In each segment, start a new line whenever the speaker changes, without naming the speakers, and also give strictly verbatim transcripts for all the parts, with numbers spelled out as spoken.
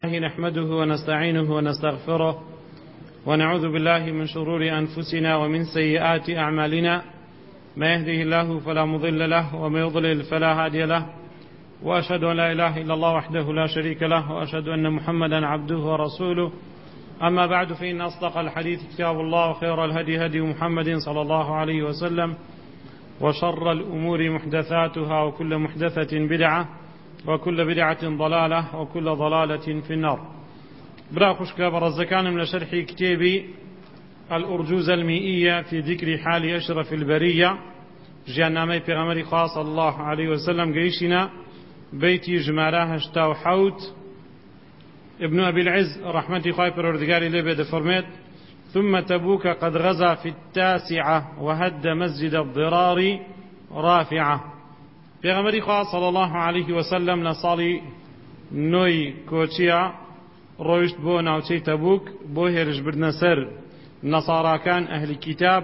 نحمده ونستعينه ونستغفره ونعوذ بالله من شرور أنفسنا ومن سيئات أعمالنا، ما يهده الله فلا مضل له وما يضلل فلا هادي له، وأشهد أن لا إله إلا الله وحده لا شريك له، وأشهد أن محمدا عبده ورسوله. أما بعد، فإن أصدق الحديث كتاب الله، وخير الهدي هدي محمد صلى الله عليه وسلم، وشر الأمور محدثاتها، وكل محدثة بدعة، وكل بدعة ضلالة، وكل ضلالة في النار. برا خشك برزكان من شرح كتابي الأرجوزة المئية في ذكر حال أشرف البرية، جانامي پیغمبر خاص الله عليه وسلم قيشنا بيتي جماراه اشتاو حوت. ابن أبي العز رحمة خايفر وردقاري لبيد فرميت: ثم تبوك قد غزا في التاسعة وهد مسجد الضرار رافعة. پیغمبر خاص صلى الله عليه وسلم لصالي نوي كوچيا روشت بو ناوچي تبوك بو هرج بردنسر نصارى كان أهل الكتاب،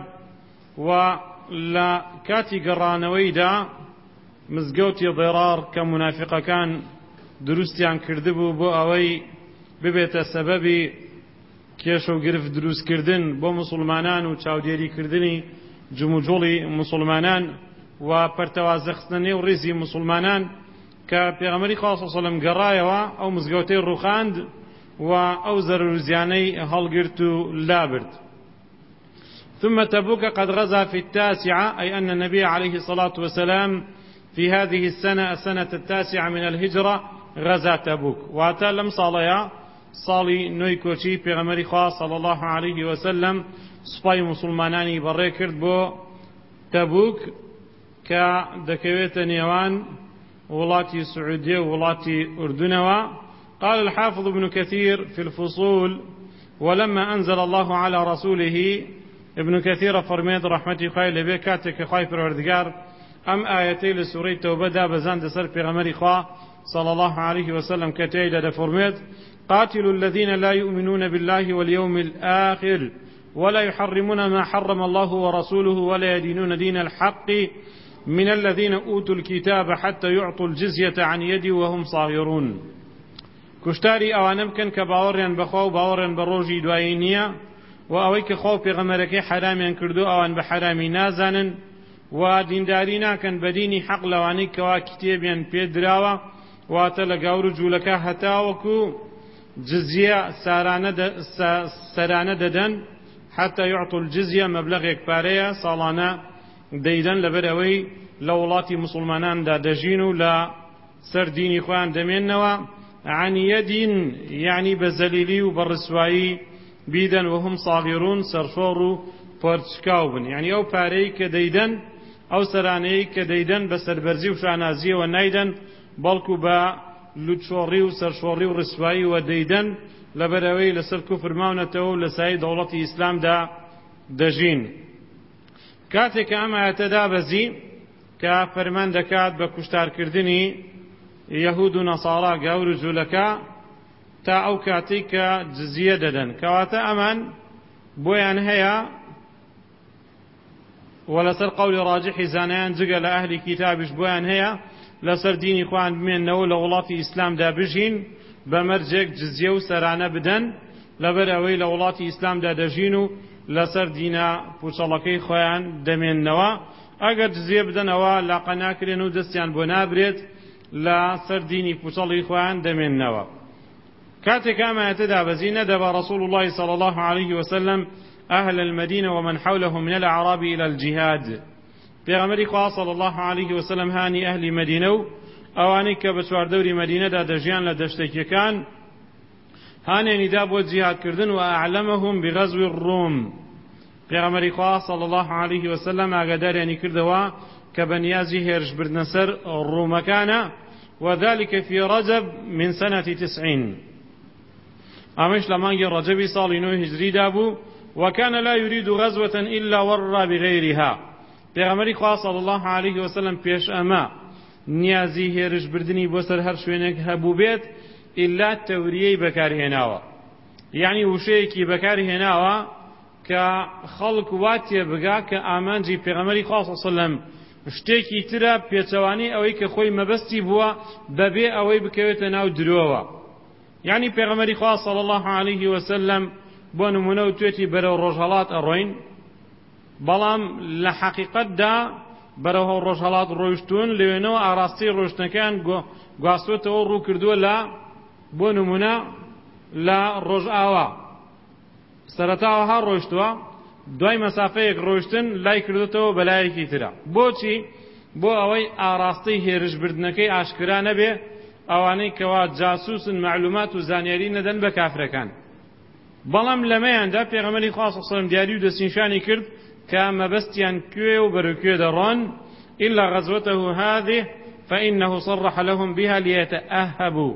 ولا كاتي قرانوي دا مزقوتي ضرار كمنافق كان دروستيان كردبو بو اوي ببيت سببي كيشو قرف دروس كردن بو مسلمانان و چاوديري كردني جمجولي مسلمانان و پرتوازخستنی و ریزی مسلمانان که پیغمبری خاص صلی الله علیه و قرایه و او مزگوتی روخاند و او زرروزیانی هلگرت و لابرد. ثم تبوك قد غزا في التاسعة، أي أن النبي عليه الصلاة والسلام في هذه السنة السنة التاسعة من الهجرة غزا تبوك. واتلم صاليا صالي نويكوشي پیغمبری خاص صلى الله عليه وسلم سپای مسلمانانی بره کرد بو تبوك كا دكويت نيوان ولاتي سعودية ولاتي أردنوا. قال الحافظ ابن كثير في الفصول: ولما أنزل الله على رسوله، ابن كثير فرميد رحمتي خيل بكاتك خايفر وردقار أم آياتي لسوري توبة دا بزاند سر پیغمبر خوا صلى الله عليه وسلم كتيد دا فرميد: قاتلوا الذين لا يؤمنون بالله واليوم الآخر ولا يحرمون ما حرم الله ورسوله ولا يدينون دين الحق من الذين أوتوا الكتاب حتى يعطوا الجزية عن يد وهم صاغرون. كشتاري أوانم كان كباوريان بخو باوريان بروجي دوائينيا، وأويك خو پیغمبركي حراميان كردو أوان بحرامي نازانن، وديندارينا كان بديني حق لواني كوا كتابيان بيدراوا واتلقاو رجولك هتاوكو جزية سرانة ددن حتى يعطوا الجزية مبلغ يكباريا صالانا ديدن لبروي لولاتي مسلمانان دا دجينو لا سر ديني خوان دمينوا عن يد، يعني بزليلي وبالرسوائي بيدن وهم صاغرون سرشورو پرچكاوبن، يعني او پاري كديدن او سراني كديدن بسر برزي وشانازي ونايدن بلكو با لوتشوري وسرشوري ورسوائي وديدن لبروي لسر كفر ماونتو لساي دولتي اسلام دا دجين. کاتێک ئەم ئاەتە دابەزی کە فەرمان دەکات بە کوشتارکردنی یەهود و نەساڕا گەور و جوولەکە تا ئەو کاتەی کە جزیە دەدەن، کەواتە ئەمان بۆیان هەیە و لەسەر قەولی ڕاجحی زانایان جگە لە ئەهلی کیتابیش بۆیان هەیە لەسەر دینی خۆیان بمێننەوە لە وڵاتی ئیسلامدا بژین بە مەرجێک جزیە و سەرانە بدەن لەبەر ئەوەی لە وڵاتی ئیسلامدا دەژین و لەسەر دینە پوچەڵەکەی خۆیان دەمێننەوە. ئەگەر جزیە بدەنەوە لاقە ناکرێن و دەستیان بۆ نابرێت لەسەر دینی پوچەڵی خۆیان دەمێننەوە. کاتێک ئەم ئاەتە دابەزی نەدەبە رسول الله صلى الله عليه وسلم أهل المدينة ومن حولهم من الأعراب إلى الجهاد. پیغمبری خوا صلى الله عليه وسلم هانی ئەهلی مدینە و ئەوانەی کە بە چواردەوری مدینەدا دەژیان لە دەشتێکیەکان هانێنی دا بۆ جیهادکردن و ئەعلەمەهم بغەزوی الڕوم. پیغمبری خوا صلى الله عليه وسلم ئاگاداریانی کردەوە کە بەنیازی هێرشبردنە سەر ڕوومەکانە، وذلك في رجب من سنة تسعين. ئەمەش لە مانگی ڕەجەبی ساڵی نۆ هیجریدا بوو. وكان لا يريد غزوة إلا ورى بغيرها. پیغمبری خوا صلى الله عليه وسلم پێش ئەمە نیازی هێرشبردنی بۆ سەر هەر شوێنێک هەبوو بێت إلا تەوریەی بەکارهێناوە، یعنی وشەیەکی بەکارهێناوە کە خەڵک واتێ بگا کە ئامانجی پێغەمبەری خوا صلی الله علیه وسلم شتێکی ترە پێچەوانەی ئەوەی کە خۆی مەبەستی بووە بەبێ ئەوەی بکەوێتە ناو درۆوە. يعني پێغەمبەری خوا صلی الله عليه وسلم بۆ نمونە و توێتی بەرەو ڕۆژهەڵات ئەڕۆین، بەڵام لە حەقیقەتدا بەرەو ڕۆژهەڵات ڕۆیشتون لەوێنەوە ئاراستی ڕۆیشتنەکان گواستوێتەوە ڕوو کردووە لە بۆ نمونە لە ڕۆژئاوا سەرەتاوەها ڕۆیشتووە، دوای مەسافەیەک ڕۆیشتن لای کردوێتەوە بەلایەکی ترە. بۆچی؟ بۆ ئەوەی ئاراستەی هێرشبردنەکەی ئاشکرا نەبێ، ئەوانەی کەوا جاسوسن معلومات و زانیاری نەدەن بە کافرەکان. بەڵام لەمەیاندا پێغەمبەری خوا صلی الله علیه وسلم دیاری و دەستنیشانی کرد کە مەبەستیان کوێ و بەرەوکوێ دەڕۆن، إلا غزوته هذه فإنه صرح لهم بها ليتأهبوا.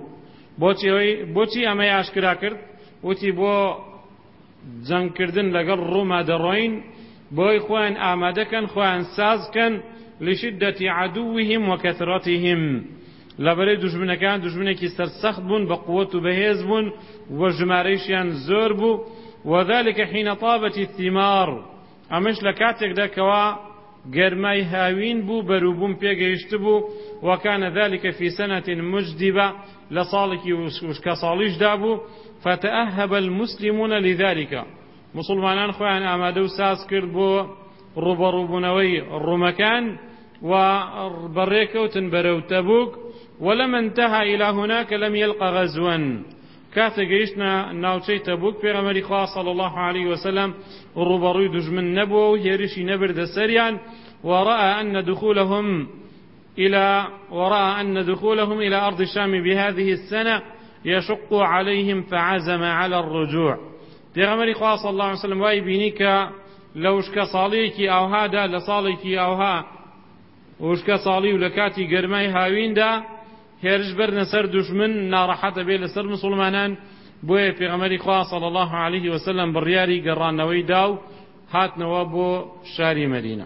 بۆچی ئەمەی ئاشکرا کرد؟ وتی بۆ جەنگکردن لەگەڵ ڕووما دەڕۆین، بۆی خۆیان ئامادەکەن، خۆیان سازکەن لشدة عدوهم وكثرتهم، لەبەرەی دوژمنەکان دوژمنێکی سەرسەخت بوون، بە قووەت و بەهێز بوون و ژمارەیشیان زۆر بوو. وذلك حين طابت الثمار، ئەمەش لە کاتێکدا کەوا گەرمای هاوین بوو، بەرووبوون پێگەیشت بوو. وكان ذلك في سنة مجدبة، لصالحی وشکە ساڵیشدا بوو. فتأهب المسلمون لذلك، مسلمانان خۆیان ئامادە و ساز کرد بۆ ڕوبەڕووبوونەوەی ڕوومەکان و بەڕێکەوتن بەرەو تەبوک. ولما انتهى إلى هناك لم يلق غزوا، کاتە گەیشتنە ناوچەی تەبوک پێغەمبەری خوا صلی الله عليه وسلم ڕوبەڕووی دوژمن نەبووە و هێرشی نەبردە سەریان. ورأى أن دخولهم إلى ورأى أن دخولهم إلى أرض الشام بهذه السنة يشق عليهم فعزم على الرجوع. پێغەمبەری خوا صلی الله عليه وسلم وای بینی کە لە وشکە ساڵیەکی ئاوهادا، لە ساڵێکی ئاوها وشکە ساڵی و لە کاتی گەرمای هاویندا هێرش بەرنە سەر دوژمن، ناڕەحەتە بێ لەسەر مسلمانان. بۆیە پێغەمبەری خوا صلی الله عليه وسلم بڕیاری گەڕانەوەی دا و هاتنەوە بۆ شاری مەدینە.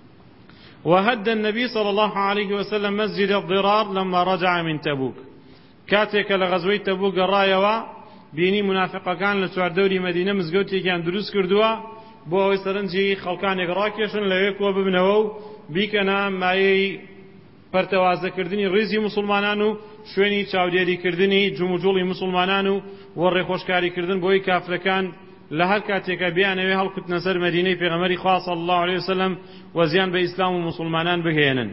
وهد النبي صلى الله عليه وسلم مسجد الضرار لما رجع من تبوك. كاتێکە لە غەزوەی تەبوک گەڕایەوە، بینی منافقەکان لە چواردەوری مەدینە مزگەوتێکیان دروست کردووە بۆ ئەوەی سەرنجی خەڵکانێک ڕاکێشن لەوێ کۆ ببنەوە و بیکەنە مایەی پەرتەوازەکردنی ڕێزی مسلمانان و شوێنی چاودێریکردنی جوموجوڵی مسلمانان و وەڕێخۆشکاریکردن بۆی کافرەکان لە هەر کاتێکە بیانەوێ هەڵکوتنە سەر مەدینەی پێغەمبەری خوا صلی الله عليه وسلم و زیان بە ئیسلام و مسلمانان بهێنن.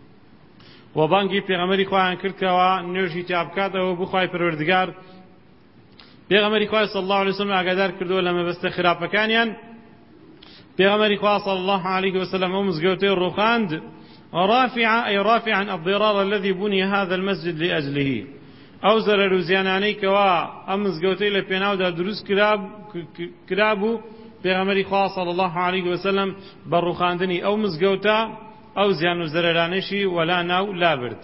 و بانگی پێغەمبەری خوایان کردکەوە نوێژی تیا بکاتەوە بخوای پەروەردگار. پێغەمبەری خوا صلی الله عليه وسلم ئاگادار کردووە لە مەبەستە خراپەکانیان. پێغەمبەری خوا صلی الله عليه وسلم ئەو مزگەوتەی ڕوخاند، رافعا أي رافعا الضرار الذي بني هذا المسجد لأجله. أو زرر زياناني كوا أمز قوتي لبناو دا دروس كراب كرابو بغمري خوا صلى الله عليه وسلم بروخاندني أو مزقوتا أو زيانو زررانشي ولا ناو لا برد.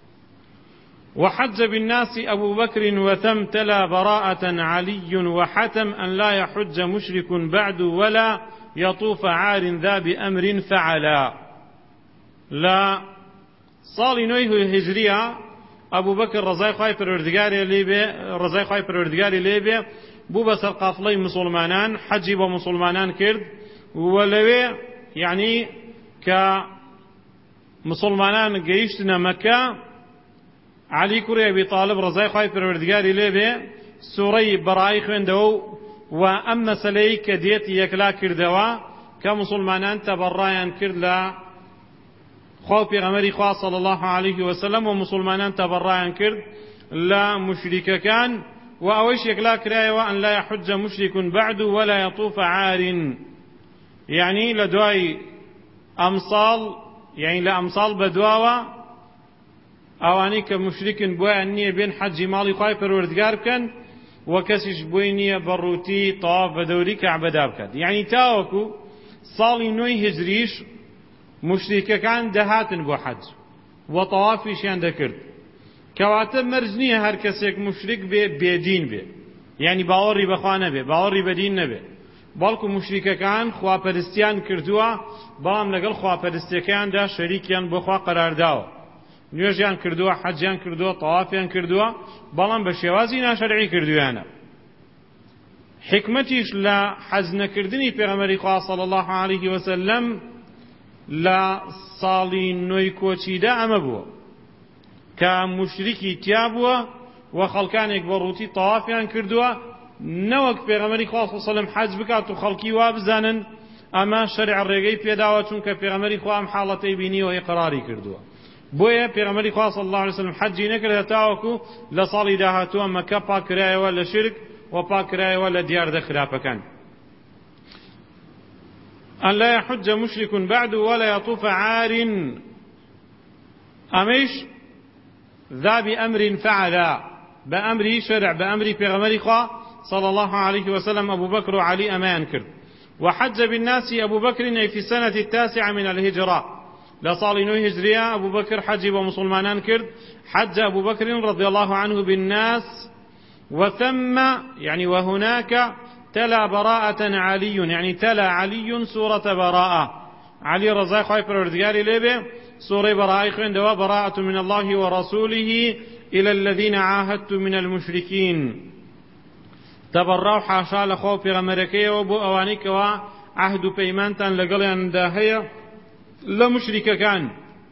وحج بالناس أبو بكر وثم تلا براءة علي وحتم أن لا يحج مشرك بعد ولا يطوف عار ذا بأمر فعلا. لا صالي نويه هجرية أبو بكر رضاي خواهي پروردگاري ليبه رضاي خواهي پروردگاري ليبه بو بسر قافلي مسلمانان حجي بمسلمانان كرد ولوي يعني كمسلمانان قيشتنا مكة علي كوري أبي طالب رضاي خواهي پروردگاري ليبه سوري برائي خويندو وأما سليك ديت يكلا كردوا كمسلمانان تبرايان كرد لا خو پیغمبری خوا صلی الله علیه وسلم و مسلمانان تبرعن کرد لا مشرکان و اوش یکلا کرای و ان لا يحج مشرك بعد ولا يطوف عار، يعني لدواي امصال يعني لا امصال بدواوا اواني كمشرك بوانيه بين حج مالي خاي پروردگار كان وكسش بوينيه بروتي طواف بدوري كعبه دابكد، يعني تاوكو صالي نوي هجريش مشركەکان دەهاتن بۆ حەج و تەوافیشیان دەکرد. کەواتە مەرج نییە هەر کەسێک مشرک بێ بێدین بێ، یعنی باوەڕی بەخوا نەبێ، باوەڕی بەدین نەبێ، بەڵکو مشرکەکان خواپەرستیان کردووە، بەڵام لەگەڵ خواپەرستیەکاندا شەریکیان بۆ خوا قەرارداوە، نوێژیان کردووە، حەجیان کردووە، تەوافیان کردووە، بەڵام بە شێوازی ناشەرعی کردویانە. حکمەتیش لە حەج نەکردنی پێغەمبەری خوا صلی الله علیه وسلم لا صالي نوي كوچيدا اما بو كا مشركي تيابوا و خەڵکانێک بەڕووتی تەوافیان کردووە نەوەک پێغەمبەری خوا صلی الله علیه و سلم حەج بکات و خەڵکی وا بزانن ئەمە شەرع ڕێگەی پێداوە چونکە پێغەمبەری خوا ئەم حاڵەتەی بینیوە ئیقراری کردووە بۆیە پێغەمبەری خوا صلی الله علیه و سلم حەجی نەکردە تاوەکو لە ساڵی داهاتووە مەکە پاکرایەوە لە شرک و پاکرایەوە لە دیاردە خراپەکان أن لا يحج مشرك بعد ولا يطوف عار أميش ذا بأمر فعل بأمر شرع بأمر پیغمبر خوا صلى الله عليه وسلم أبو بكر وعلي أمان كرد وحج بالناس أبو بكر في السنة التاسعة من الهجرة لصال نو هجرية أبو بكر حج ومسلمان كرد حج أبو بكر رضي الله عنه بالناس وثم يعني وهناك تلا براءة علي يعني تلا علي سورة براءة علي رضي الله عنه پروردگاری لبه سورة براءة خوندوا براءة من الله ورسوله إلى الذين عاهدت من المشركين تبرعوا حاشا لخو پیغمبرکی و بو اوانیک و عهد و پیمانتان لقلیان داهية لمشرك كان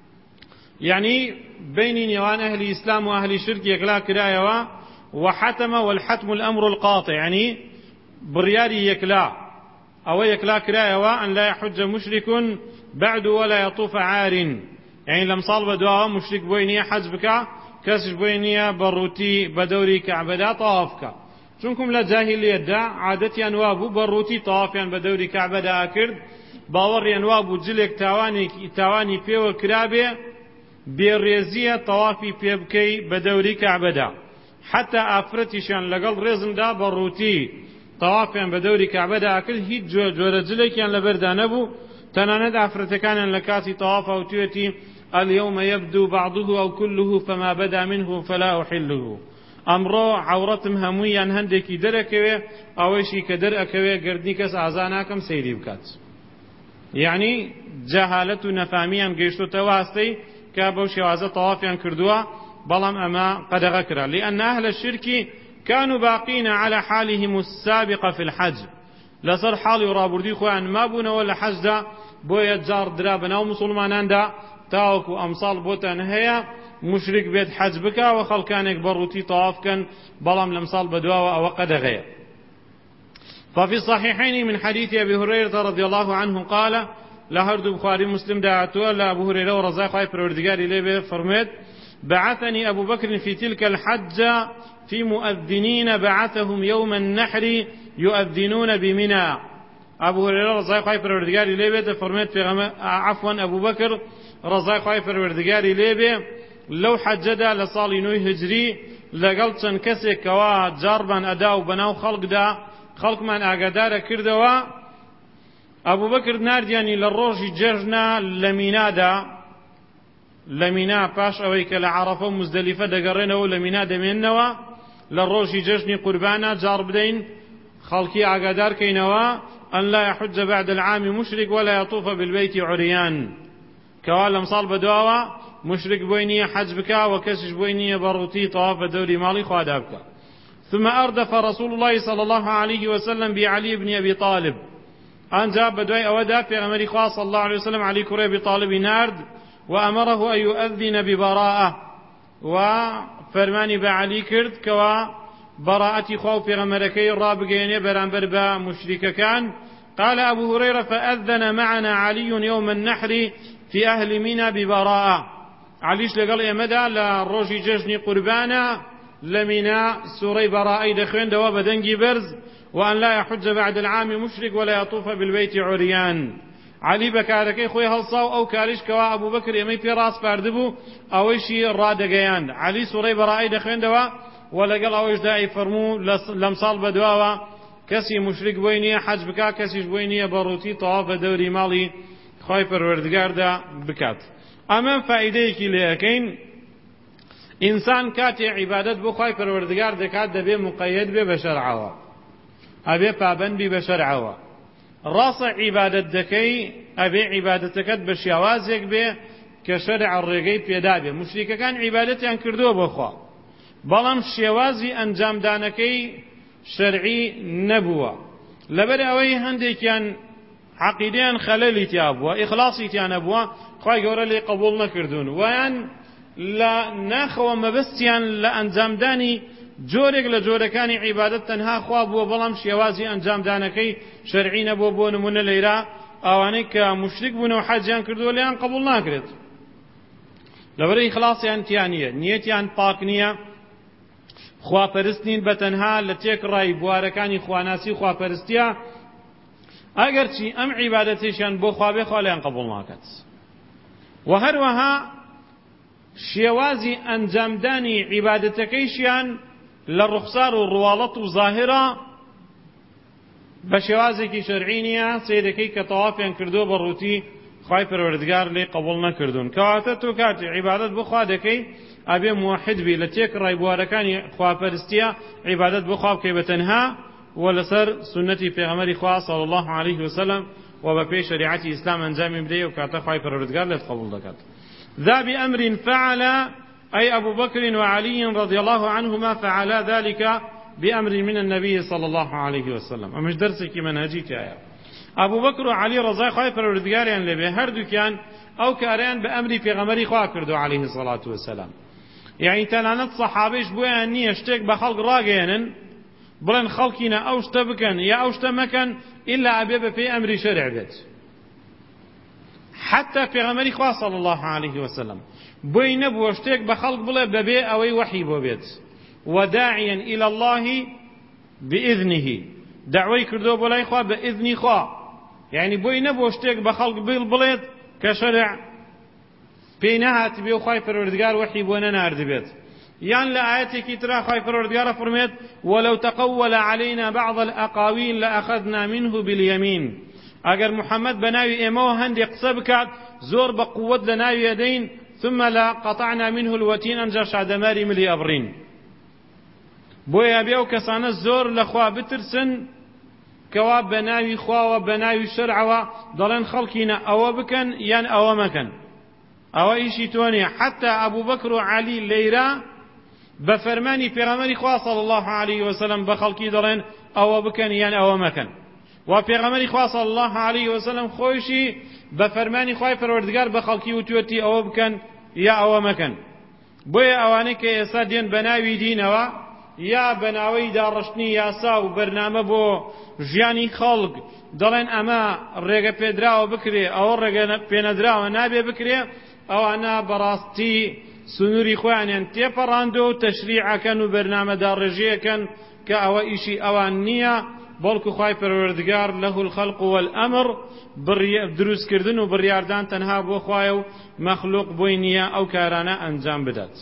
يعني بين نيوان أهل الإسلام وأهل الشرك يقلا كرايوا وحتم والحتم الأمر القاطع يعني برياري يكلا أو يكلا كرايوا أن لا يحج مشرك بعد ولا يطوف عار يعني لم صال بدوا مشرك بوينية حجبك كسش بوينية بروتي بدوري كعبدا طوافك چونكم لا جاهلية دا عادتي أنوابو بروتي طوافيان بدوري كعبدا أكرد باوري أنوابو جلك تاواني تاواني بيو كرابي بيريزية طوافي بيبكي بدوري كعبدا حتى أفرتشان لقل رزم دا بروتي طوافيان بدوري كعبدا أكل هيت جو جورة جلك يان لبردا نبو تناند أفرتكان لكاتي طواف أو تيتي اليوم يبدو بعضه أو كله فما بدا منه فلا أحله أمرو عورتم همويا هندكي دركوي أوشي كدر أكوي قردني كس أعزاناكم سيري بكات يعني جهالة نفاميا قيشتو تواسي كابو شوازة طوافيا كردوا بلام أما قد غكرا لأن أهل الشرك كانوا باقين على حالهم السابقة في الحج لصر حالي رابردي خوان ما بونا ولا حج دا بويا جار درابنا ومسلمانان دا تاوكو أمصال بوتان هيا مشرك بيت حج بكا وخلقانك بروتي طواف كان بلام لمصال بدوا وقد غير ففي الصحيحين من حديث أبي هريرة رضي الله عنه قال لهرد بخاري مسلم دعاتوا لأبو هريرة ورزاق خايف الوردقاري ليه فرميت بعثني أبو بكر في تلك الحجة في مؤذنين بعثهم يوم النحر يؤذنون بمنى أبو هريرة رضاق خايف الوردقاري ليه فرميت في غم... عفوا أبو بكر رضاق خايف الوردقاري ليه لو حجدا لصالي نوي هجري لقلتن كسي كوا جاربا أداو بناو خلق دا خلق من أقدار كردوا أبو بكر ناردياني للروج جرنا لمينا دا لمينا باش أويك لعرفة مزدلفة دقرينه لمينا دمينوا للروج جرني قربانا جارب دين خلقي أقدار كينوا أن لا يحج بعد العام مشرك ولا يطوف بالبيت عريان كوالم صال بدواوا مشرك بوينية حج بكا وكسش بوينية بروتي طواف دوري مالي خوادابك ثم أردف رسول الله صلى الله عليه وسلم بعلي بن أبي طالب أن جاب بدوي أودا في أمري خاص صلى الله عليه وسلم علي كري أبي طالب نارد وأمره أن يؤذن ببراءة وفرماني بعلي كرد كوا براءتي خوف في غمركي الرابقين برانبر با مشرك كان قال أبو هريرة فأذن معنا علي يوم النحر في أهل منى ببراءة عليش لقال يا مدى لروجي ججني قربانا لمنا سوري براء دخين دواب دنجي برز وأن لا يحج بعد العام مشرك ولا يطوف بالبيت عريان علي بكاركي خوي هالصاو أو كاريش كوا أبو بكر يمي في راس باردبو أويشي الرادقيان علي سوري براء دخين دوا ولقال أويش داعي فرمو لمصال بدواوا كسي مشرك بوينية حج بكا كسيش بوينية بروتي طواف دوري مالي خوي پروردگار دا بكات اما فائدەیەکی لێەکەین ئینسان کاتێ عیبادەت بۆ خوای پەروەردگار دەکات دەبێ مقەیەد بێ بە شەرعەوە ئەبێ پابەند بی بە شەرعەوە ڕاستە عیبادەت دەکەی ئەبێ عیبادەتەکەت بە شێوازێک بێ کە شەرع ڕێگەی پێدا بێ مشریکەکان عیبادەتیان کردووە بۆ خوا بەڵام شێوازی ئەنجامدانەکەی شەرعی نەبووە لەبەر ئەوەی هەندێکیان عقیدەیان خەلەلی تیا بووە ئیخلاسی تیان نەبووە خوای گەورە لێ قبوڵ نەکردوون ویان لە ناخەوە مەبەستیان لە ئەنجامدانی جۆرێک لە جۆرەکانی عیبادەت تەنها خوا بووە، بەڵام شێوازی ئەنجامدانەکەی شەرعی نەبووە. بۆ نمونە لەیرا ئەوانەی کە موشریک بوونەوە حەجیان کردووە لێیان قبوڵ ناکرێت، لەبەرەوەی خلاصیان تیان نییە، نیەتیان پاک نییە، خواپەرست نین بە تەنها لە تێکڕای بوارەکانی خواناسی خواپەرستیە، ئەگەرچی ئەم عیبادەتیشیان بۆ خوا بێ خوا لێیان قبوڵ ناکات. و هەروەها شێوازی ئەنجامدانی عیبادەتەکەیشیان لە ڕوخسار و ڕواڵەت و ظاهرە بە شێوازێکی شەرعی نییە، سەیرەکەی کە تەوافیان کردووە بە ڕووتی خوای پەروەردگار لێی قبوڵ نەکردوون. کەواتە تۆ کاتی عیبادەت بۆ خوا دەکەی ئەبێ موحید بی، لە تێکڕای بوارەکانی خواپەرستیە عیبادەت بۆ خوا بکەی بە تەنها و لەسەر سنەتی پێغەمبەری خوا صلی الله عليه وسلم و بە پێی شریعەتی ئیسلام ئەنجامی بدەی و کاتە خوای پەروەردگار لێت قبوڵ دەکات. ذا بأمر فعل أي أبو بكر وعلي رضي الله عنهما فعلا ذلك بأمر من النبي صلى الله عليه وسلم. أمش درسك منهجي كايا أبو بكر وعلي رضي خوای پەروەردگاریان لێبێ هەردووکیان ئەو کاریان بە ئەمری پێغەمبەری خوا کردو عليه الصلاة والسلام. یعنی تەنانەت سەحابەیش بۆیان نییە شتێک بە خەڵک ڕاگەێنن بڵێن خەڵکینە ئەو شتە بکەن یا ئەو شتە مەکەن ئیلا ئەبێ بە پێی ئەمری شەرع بێت. حتى پێغەمبەری خوا صلی الله عليه وسلم بۆی نەبووە شتێک بە خەڵک بڵێ بەبێ ئەوەی وحی بۆ بێت. وداعيا إلى الله بإذنه، دعوی کردو بۆ لای خوا بە ئیذنی خوا، یعنی بۆی نەبووە شتێک بە خەڵک بڵێت کە شەرع پێی نەهات بێ و خوای پەروەردگار وحی بۆ نەناردبێت. یان لە ئاەتێکی ترا خوای پەروەردگار فەرمێت ولو تقول علينا بعض الأقاويل لأخذنا منه باليمين. ئەگەر محەممەد بە ناوی ئێمەوە هەندێک قسە بکات زۆر بە قووەت لە ناوی ئەدەین ثم لا قطعنا منه الوتين، ئەنجا شادەماری ملی ئەبڕین. بۆیە بێ و کەسانە زۆر لە خوا بترسن کەوا بە ناوی خواوە بە ناوی شەرعەوە دەڵێن خەڵکینە ئەوە بکەن یان ئەوە مەکەن، ئەوە ئیشی تۆ نییە. حتى ئەبوو بەکر و عەلی لەیرە بە فەرمانی پێغەمبەری خوا صلی الله عليه وسلم بە خەڵکی دەڵێن ئەوە بکەن یان ئەوە مەکەن. و پێغەمبەری خوا صلی الله عليه وسلم خۆیشی بە فەرمانی خوای پەروەردگار بە خەڵکی وتوێتی ئەوە بکەن یا ئەوە مەکەن. بۆیە ئەوانەی کە ئێستا دێن بە ناوی دینەوە یا بە ناوەی داڕشتنی یاسا و بەرنامە بۆ ژیانی خەڵک دەڵێن ئەمە ڕێگە پێدراوە بکرێ ئەوە ڕێگە پێنەدراوە نابێ بکرێ، ئەوانە بەڕاستی سنووری خۆیانیان تێپەڕاندۆ و تەشریعەکەن و بەرنامە داڕێژەیەکەن کە ئەوە ئیشی ئەوان نییە، بەڵکو خوای پەروەردگار لەه الخەلق والئەمر دروستکردن و بڕیاردان تەنها بۆ خوایە و مەخلوق بۆی نییە ئەو کارانە ئەنجام بدات.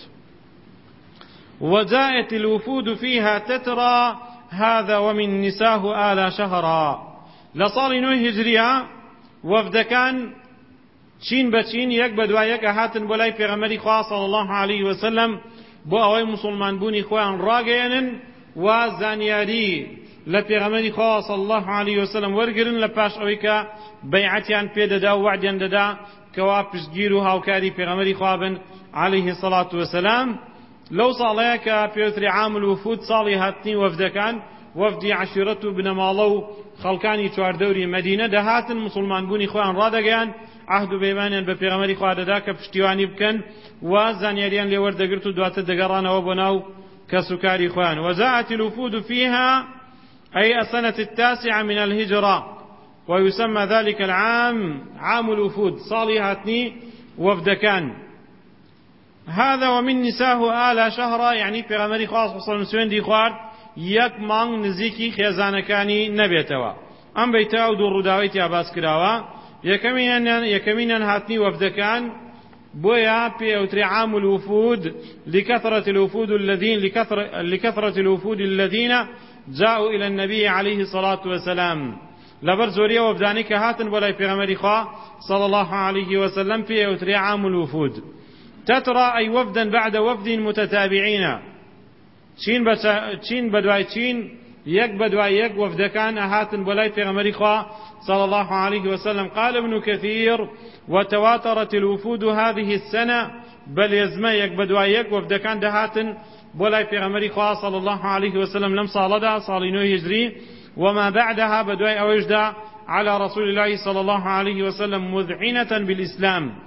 وجاءت الوفود فيها تترى هذا ومن نساه آل شهرا. لصال نوح هجرية وفدكان چین بچین یەک بە دوای یەک هاتن بۆ لای پێغەمبەری خوا صلی الله عليه وسلم بۆ ئەوەی موسڵمان بوونی خۆیان ڕاگەیەنن و زانیاری لە پێغەمبەری خوا صلی الله عليه وسلم وەرگرن لە پاش ئەوەی کە بەیعەتیان پێدەدا و وعدیان دەدا کەوا پشتگیر و هاوکاری پێغەمبەری خوا بن عليه الصلاة والسلام. لەو ساڵەیە کە پێوتری عام الوفود ساڵی هاتنی وەفدەکان وەفدی عەشیرەت و بنەماڵە و خەڵکانی چواردەوری مەدینە دەهاتن موسڵمان بوونی خۆیان ڕادەگەیان، عهد و پەیمانیان بە پێغەمبەری خوا دەدا کە پشتیوانی بکەن و زانیاریان لێ وەردەگرت و دواتر دەگەڕانەوە بۆ ناو کەسوکاری خۆیان. وجاءت الوفود فيها أي السنة التاسعة من الهجرة ويسمى ذلك العام عام الوفود، صالي هاتني وفدكان. هذا ومن نساه آل شهر، يعني پێغەمبەری خوا صلی الله عليه وسلم سوێندی خوارد یەک مانگ نزیکی خێزانەکانی نەبێتەوە. ئەم بەیتە و دوو ڕووداوی تیا باس کراوە. یەکەمینیان هاتنی وەفدەکان بۆیە پێوتری عام الوفود لكثرة الوفود الذين لكثرة الوفود الذين جاءوا إلى النبي عليه الصلاة والسلام. لبر زوريا وفداني كهاتن ولا پیغمبري خوا صلى الله عليه وسلم پێوتری عام الوفود. تترى أي وفدا بعد وفد متتابعين، چین چین بدوای چین يك بدوای يك وفدكان هاتن ولا پیغمبري خوا صلى الله عليه وسلم. قال ابن كثير وتواترت الوفود هذه السنة، بل يزما يك بدوای يك وفدكان دهاتن ولا پیغمبري خوا صلى الله عليه وسلم لم صالدا صالينو هجري وما بعدها بدوای اوجدا على رسول الله صلى الله عليه وسلم مذعنة بالإسلام،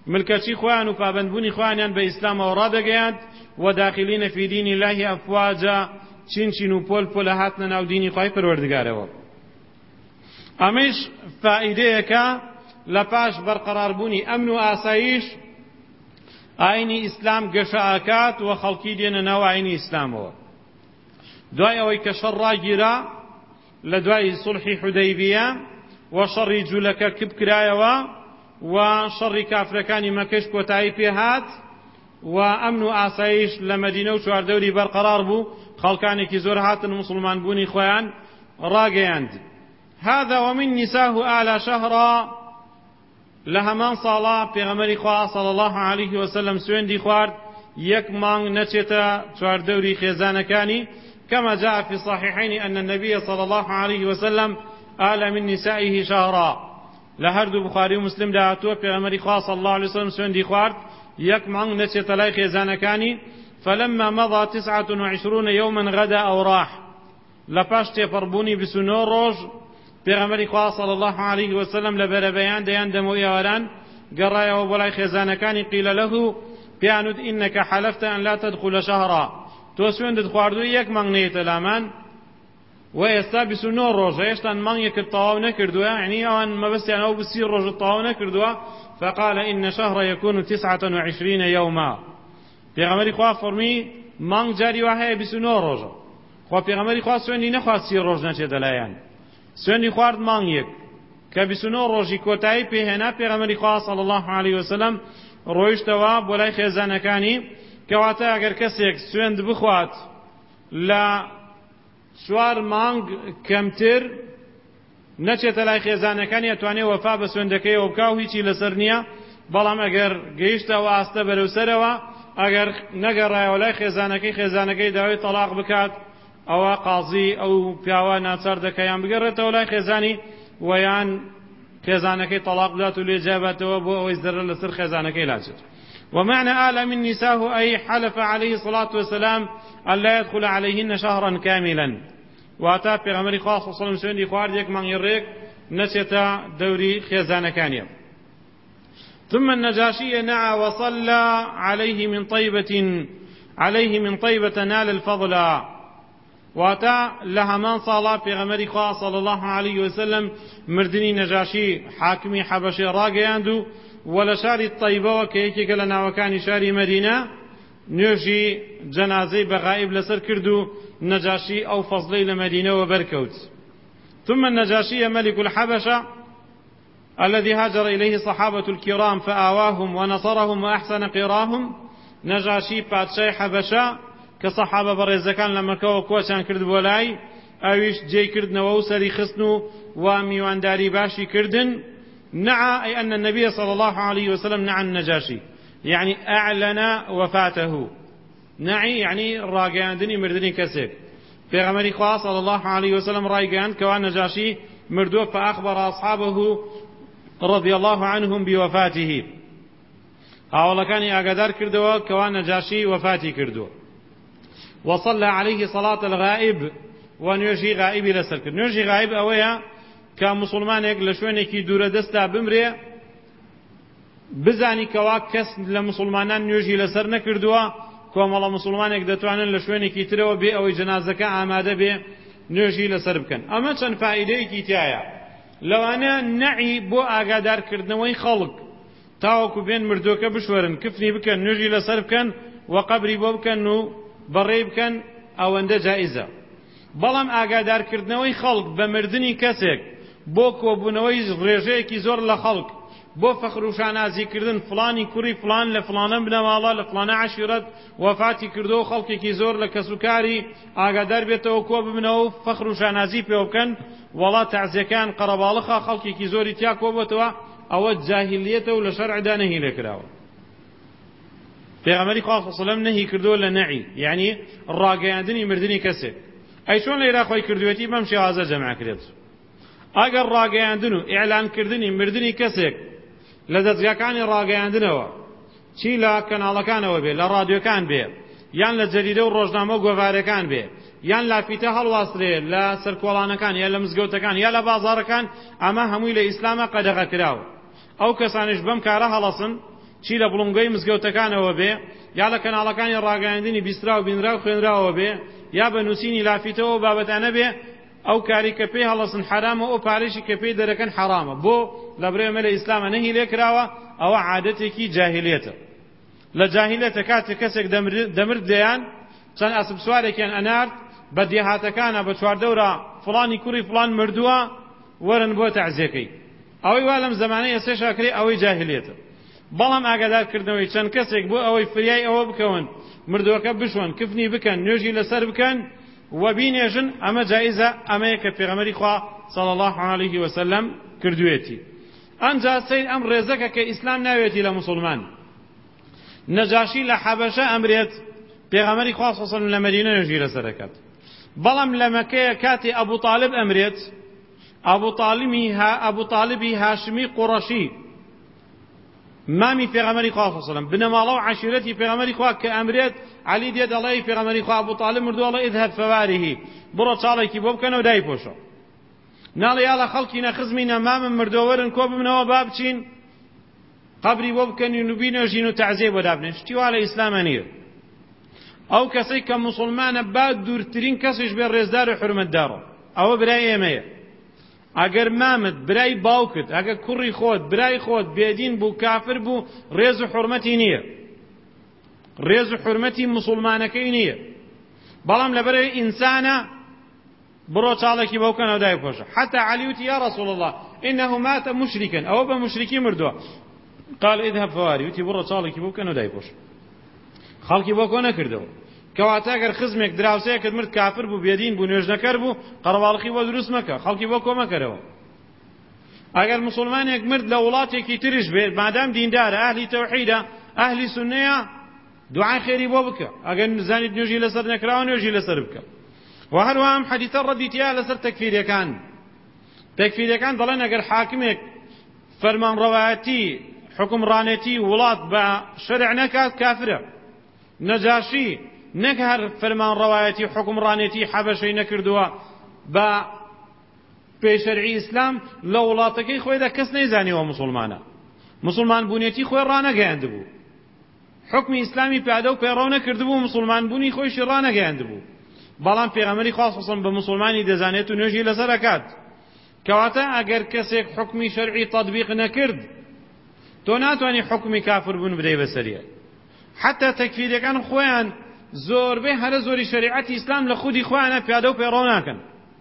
ملکەچی خۆیان و پابەندبوونی خۆیانیان بە ئیسلامەوە ڕادەگەیاند و داخلینە فی دین الله ئەفواجا چین چین و پۆل پۆلە هاتنە ناو دینی خۆی پەروەردگارەوە. ئەمەش فائیدەیەکە لە پاش بەرقەراربوونی ئەمن و ئاسایش ئاینی ئیسلام گەشەئاکات و خەڵکی دێنە ناو ئاینی ئیسلامەوە. دوای ئەوەی کە شەڕ ڕاگیرا لە دوای سوڵحی حودەیبیە و شەڕی جوولەکە کب کرایەوە و شەڕی کافرەکانی مەکەش کۆتایی پێهات و ئەمن و ئاسایش لە مەدینە و چواردەوری بەرقەرار بوو، خەڵکانێکی زۆر هاتن مسلمان بوونی خۆیان ڕاگەیاند. هذا ومن نساه آل شهرا لە هەمان ساڵا پێغەمبەری خوا صلی الله عليه وسلم سوێندی خوارد یەک مانگ نەچێتە چواردەوری خێزانەکانی كما جاء في الصحيحين أن النبي صلى الله عليه وسلم آل من نسائه شهرا لهرد بخاري ومسلم دعاتوا في خوا صلى الله عليه وسلم سوندي خوارد يك مانگ نچێتە لای خێزانەکانی فلما مضى تسعة وعشرون يوما غدا أو راح لپاش تێپەڕبوونی بیست و نۆ ڕۆژ پێغەمبەری خوا صلی الله عليه وسلم لە بەرەبەیان دەیان دەمەوە ئێواران گەڕایەوە بۆ لای خێزانەکانی قیل له پیانوت إنك حلفت أن لا تدخل شهرا تۆ سوێندت خواردووی یەک مانگ نێیتە لامان و ئێستا بیست و نۆ ڕۆژە هێشتا مانگێکت تەواو نەکردووە، یعنی ئەوان مەبەستیان ئەو بسی ڕۆژت تەواو نەکردووە. فقال إن شهر يكون تسعة وعشرين يوما پێغەمبەری خوا فەرمی مانگ جاری وا هەیە بیست و نۆ ڕۆژە. خوا پێغەمبەری خوا سوێندی نەخوارد سی ڕۆژ نەچێتە لایەن، سوێندی خوارد مانگێک کە بیست و نۆ ڕۆژی کۆتایی پێهێنا. پێغەمبەری خوا صلی الله عليه وسلم ڕۆیشتەوە بۆ لای خێزانەکانی کەواتە ئەگەر کەسێک سوێند بخوات لە چوار مانگ کەمتر نەچێتە لای خێزانەکانی ئەتوانێت وەفا بە سوێندەکەیەوە بکا و هیچی لەسەر نییە. بەڵام ئەگەر گەیشتەوە ئاستە بەرەوسەرەوە ئەگەر نەگەڕایەوە لای خێزانەکەی خێزانەکەی داوای تەلاق بکات ئەوە قازی ئەو پیاوە ناچار دەکەیان بگەڕێتەوە لای خێزانی ویان خێزانەکەی تەلاق بدات و لێجاباتەوە بۆ ئەوەی زەرە لەسەر خێزانەکەی لاچێت. ومعنى آل من نساه أي حلف عليه الصلاة والسلام أن لا يدخل عليهن شهرا كاملا واتى پیغمبر خاص صلى الله عليه وسلم سوێندی خوارد یەک مانگ یەڕێک نەچێتە دەوری خێزانەکانیە. ثم النجاشي نعى وصلى عليه من طيبة عليه من طيبة نال الفضل واتى لهمان صلاة پیغمبر خاص صلى الله عليه وسلم مردنی نجاشی حاکمی حبشی راگەیاندو ولا شاری طیبەوە کە یەکێکە لە ناوەکانی شاری مەدینە نوێژی جەنازەی بەغائب لەسەر کرد و نەجاشی ئەو فەزلەی لە مەدینەوە بەرکەوت. ثم النجاشي ملك الحبشة الذي هاجر إليه صحابة الكرام فآواهم ونصرهم وأحسن قراهم. نجاشي پادشای حەبەشە کە سەحابە بەڕێزەکان لە مەکەوە کۆچیان کرد بۆ لای ئەویش جێی کردنەوە و سەری خستن و میوانداری باشی کردن. نعى أي أن النبي صلى الله عليه وسلم نعى النجاشي يعني أعلن وفاته. نعي يعني راقياندني مردني كسيك پیغمبر خوا صلى الله عليه وسلم راقياند كوان نجاشي مردوه فأخبر أصحابه رضي الله عنهم بوفاته. أولا كان أقدر كردوا كوان نجاشي وفاتي كردوا. وصلى عليه صلاة الغائب ونيوشي غائب لسر كرد. نيوشي غائب أويا کە مسلمانێک لە شوێنێکی دوورە دەستا بمرێ بزانی کەوا کەس لە مسلمانان نوێژی لەسەر نەکردووە، کۆمەڵە مسلمانێک دەتوانن لە شوێنێکی ترەوە بێ ئەوەی جەنازەکە ئامادە بێ نوێژی لەسەر بکەن. ئەمە چەند فائیدەیەکی تایە. لەوانە نەعی بۆ ئاگادارکردنەوەی خەڵک تاوەکو بێن مردووەکە بشوەرن کفنی بکەن نوێژی لەسەر بکەن و قەبری بۆ بکەن و بەڕێی بکەن ئەوەندە جائیزە. بەڵام ئاگادارکردنەوەی خەڵک بە مردنی کەسێک بۆ کۆبوونەوەی ڕێژەیەکی زۆر لە خەڵک بۆ فەخر و شانازیکردن فلانی کوڕی فلان لە فلانە بنەماڵە لە فلانە عەشیرەت وەفاتی کردو و خەڵکێکی زۆر لە کەسوکاری ئاگادار بێتەوە کۆ ببنەوە و فەخر و شانازی پێ بکەن وڵات تەعزیەکان قەرەباڵخە خەڵکێکی زۆری تیا کۆبێتەوە ئەوە جاهیلیەتە و لە شەرعدا نەهی لێکراوە. پێغەمبەری خوا صلی الله علیه وسلم نەهی کردووە لە نەعی یعنی ڕاگەیاندنی مردنی کەسێک. ئەی چۆن لێرا خۆی کردوێتی بەم شێوازە جەمع کرێت. ئەگەر ڕاگەیاندن و ئیعلانکردنی مردنی کەسێک لە دەستگاکانی ڕاگەیاندنەوە چی لە کەناڵەکانەوە بێ لە ڕادیۆکان بێ یان لە جەریدە و ڕۆژنامە و گۆڤارەکان بێ یان لافیتە هەڵواسترێ لە سەرکۆڵانەکان یان لە مزگەوتەکان یان لە بازاڕەکان ئەمە هەمووی لە ئیسلامە قەدەغە کراوە. ئەو کەسانش بەم کارە هەڵەسن چی لە بڵنگەی مزگەوتەکانەوە بێ، یا لە کەناڵەکانی ڕاگەیاندنی بیسترا و بینرا و خوێنراوە بێ، یا بە نووسینی لافیتەوە بابەتانە بێ، ئەو کاری کە پێی هەڵەسن حرامە، ئەو پارێشی کە پێی دەرەکەن حرامە. بۆ لە بڕێمە لە ئیسلامە نەهی لێ کراوە، ئەوە عادەتێکی جاهیلێتە. لە جاهیلێتە کاتێک کەسێک دەمرد دەیان چەند ئەسپ سوارێکیان ئەنارد بە دێهاتەکانە بە چواردەورە فڵانی کوڕی فڵان مردووە وەرن بۆ تەعزیەکەی. ئەوەی وا لەم زەمانەی ئێستا شاکرێ ئەوەی جاهیلێتە. بەڵام ئاگادارکردنەوەی چەند کەسێک بۆ ئەوەی فریای ئەوە بکەون مردووەکە بشۆن، کفنی بکەن، نوێژی لەسەر بکەن و بینێژن، ئەمە جائیزە، ئەمەیە کە پێغەمبەری خوا صلی الله علیه وسلم کردوێتی. ئەنجا سەیر ئەم ڕێزەکە کە ئیسلام ناوێتی لە مسلمان. نەجاشی لە حەبەشە ئەمرێت پێغەمبەری خوا صلی الله علیه وسلم لە مەدینە نوێژی لەسەر دەکات. بەڵام لە مەکەیە کاتی ئەبوو طالب ئەمرێت، ئەبوو طالبی ها ئەبوو طالبی هاشمی قوڕەشی مامی پێغەمبەری خوا صلی الله علیه وسلم بنەماڵە و عەشیرەتی پێغەمبەری خوا کە ئەمرێت عەلی دێت دەڵێ پێغەمبەری خوا ئەبوو طالب مردووە، دەڵێ اذهب فوارهی، بڕۆ چاڵێکی بۆ بکەنەوە دایپۆشە. ناڵێ یاڵە خەڵکی نەخزمینە مامم مردووە وەرن کۆ ببنەوە با بچین قبری بۆ بکەنین و بینێژین و تەعزیە بۆ دابنێن. شتی وا لە ئیسلامە نییە. ئەو کەسەی کە موسڵمانە با دوورترین کەسیش بێ ڕێزدار و حورمەتدارە، ئەوە برای ئێمەیە. ئەگەر مامت، برای باوکت، ئەگەر کوڕی خۆت، برای خۆت بێدین بوو، کافر بوو، ڕێز و حورمەتی نییە، ڕێز و حورمەتی موسڵمانەکەی نییە. بەڵام لەبەرەوەی ئینسانە بڕۆ چاڵێکی بۆ بکەنەوە دایپۆشە. حتى عەلی وتی یا رسول الله إنه مات مشركا، ئەوە بە مشریکی مردووە. قال اذهب فواري، وتی بڕۆ چاڵێکی بۆ بکەنەوە دایپۆشە. خەڵکی بۆ کۆ نەکردەوە. کەواتە ئەگەر خزمێک دراوسەیەکت مرد کافر بوو، بێدین بوو، نوێژنەکەر بوو، قەڕەباڵغی بۆ دروست مەکە، خەڵکی بۆ کۆ مەکەرەوە. ئەگەر موسڵمانێک مرد لە وڵاتێکی تریش بێت، مادام دیندارە، ئەهلی تەوحیدە، ئەهلی سوننەیە، دوعای خێری بۆ بکە. ئەگەر نزانیت نوێژی لەسەر نەکراوە، نوێژی لەسەر بکە. و هەروەها ئەم حەدیثە ڕەدی تیا لەسەر تەکفیریەکان. تەکفیریەکان دەڵێن ئەگەر حاکمێک فەرمانڕەوایەتی حکمڕانێتی وڵات بە شەرع نەکات کافرە. نەجاشی نەک هەر فەرمانڕەوایەتی حکمڕانێتی حەبەشەی نەکردووە بە پێشەرعی ئیسلام، لە وڵاتەکەی خۆیدا کەس نەیزانیوە موسڵمانە، موسڵمان بوونێتی خۆی ڕانەگەیاندبوو، حکمی ئیسلامی پیادە و پەیڕەو نەکردبوو، موسڵمان بوونی خۆیشی ڕانەگەیاندبوو. بەڵام پێغەمبەری خوا صلی الله علیه وسلم بە موسڵمانی دەزانێت و نوێژی لەسەر دەکات. کەواتە ئەگەر کەسێک حکمی شەرعی تەطبیق نەکرد، تۆ ناتوانانی حکمی کافر بوون بدەی بەسەریە. حتى تەکفیریەکان خۆیان زۆربەی هەرە زۆری شەریعەتی ئیسلام لە خودی خۆیانە پیادە و پەیڕەو ناکەن.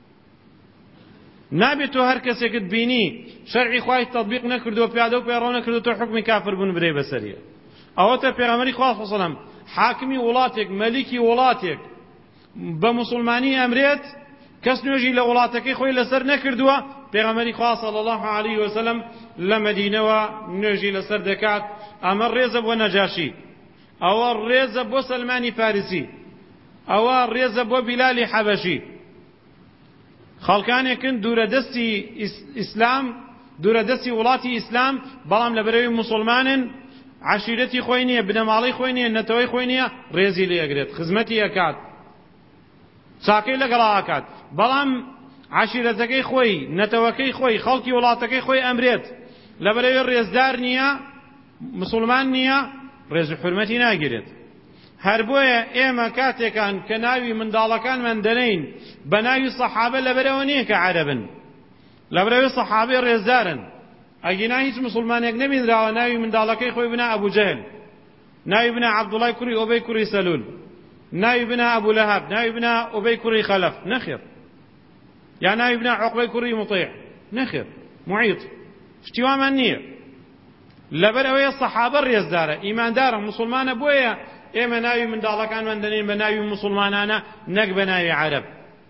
نابێت تۆ هەر کەسێکت بینی شەرعی خوای تەطبیق نەکردووە، پیادە و پەیڕەو نەکردووە، تۆ حکمی کافر بوون بدەی بەسەریە. ئەوەتە پێغەمبەری خوا صلی الله علیه وسلم حاکمی وڵاتێک، مەلیکی وڵاتێک بە موسڵمانی ئەمرێت، کەس نوێژی لە وڵاتەکەی خۆی لەسەر نەکردووە، پێغەمبەری خوا صلی الله علیه وسلم لە مەدینەوە نوێژی لەسەر دەکات. ئەمە ڕێزە بۆ نەجاشی، ئەوە ڕێزە بۆ سەلمانی فارسی، ئەوە ڕێزە بۆ بیلالی حەبەشی. خەڵکانێکن دوورەدەستی ئیسلام، دوورەدەستی وڵاتی ئیسلام، بەڵام لەبەرەوەی موسڵمانن، عەشیرەتی خۆی نییە، بنەماڵەی خۆی نییە، نەتەوەی خۆی نییە، ڕێزی لێەگرێت، خزمەتی ئەکات، چاکەی لەگەڵا ئەکات. بەڵام عەشیرەتەکەی خۆی، نەتەوەکەی خۆی، خەڵکی وڵاتەکەی خۆی ئەمرێت، لەبەرەوەی ڕێزدار نییە، موسڵمان نییە، ڕێز و حورمەتی ناگیرێت. هەر بۆیە ئێمە کاتێکان کە ناوی منداڵەکانمان دەنێین بە ناوی سەحابە، لەبەرەوە نییە کە عەرەبن، لەبەرەوەی سەحابەی ڕێزدارن. ئەگینا هیچ موسڵمانێک نەبینراوە ناوی منداڵەکەی خۆی بنا ئەبوو جەهل، ناوی بنا عەبدوڵای کوڕی ئۆبەی کوڕی سەلول، ناوی بنا ئەبوو لەهەب، ناوی بنا ئۆبەی کوڕی خەلەف، نەخێر. یا ناوی بنا عوقبەی کوڕی مطیع، نەخێر، معیط. شتی وامان نییە. لەبەر ئەوەیە سەحابە ڕێزدارە، ئیماندارە، موسڵمانە. بۆیە ئێمە ناوی منداڵەکانمان دەنێن بە ناوی موسڵمانانە، نەک بە ناوی عەرەب.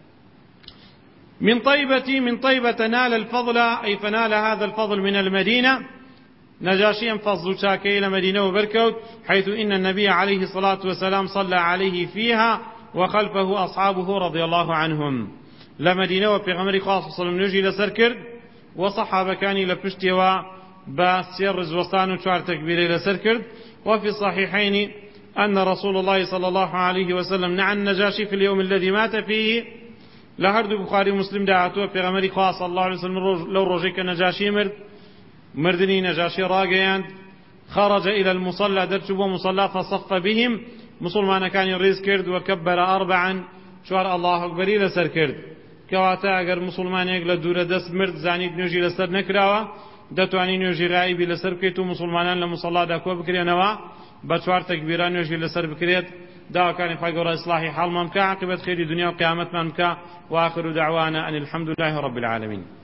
من طيبة من طيبة نال الفضل، أي فنال هذا الفضل من المدينة. نجاشيا فضل شاكي إلى مدينة وبركوت، حيث إن النبي عليه الصلاة والسلام صلى عليه فيها وخلفه أصحابه رضي الله عنهم. لمدينة وبيغمري خاص صلى الله عليه وسلم نجي لسركر، وصحابة كاني لبشتوا بسير رزوستان وشوار تكبيري لسركر. وفي الصحيحين أن رسول الله صلى الله عليه وسلم نعى النجاشي في اليوم الذي مات فيه. لهرد بخاري مسلم دعاتوا في غمري خاص صلى الله عليه وسلم لو رجيك النجاشي مرد، مردني نجاشي راقيان، خرج إلى المصلى درتبوا مصلى فصف بهم مسلمان كان يريز كرد وكبر أربعا شوار الله أكبر لسر كرد كواتا أجر مسلمان يقل دور دست مرد زانيد نوجي لسر نكراوة دتواني نوجي غائبي لسر بكريتو مسلمانان لمصلى داكوا بكرينوا بشوار تكبيران نوجي لسر بكريت دا كان فاقر إصلاحي حال ممكا عقبت خير دنيا وقيامت ممكا وآخر دعوانا أن الحمد لله رب العالمين.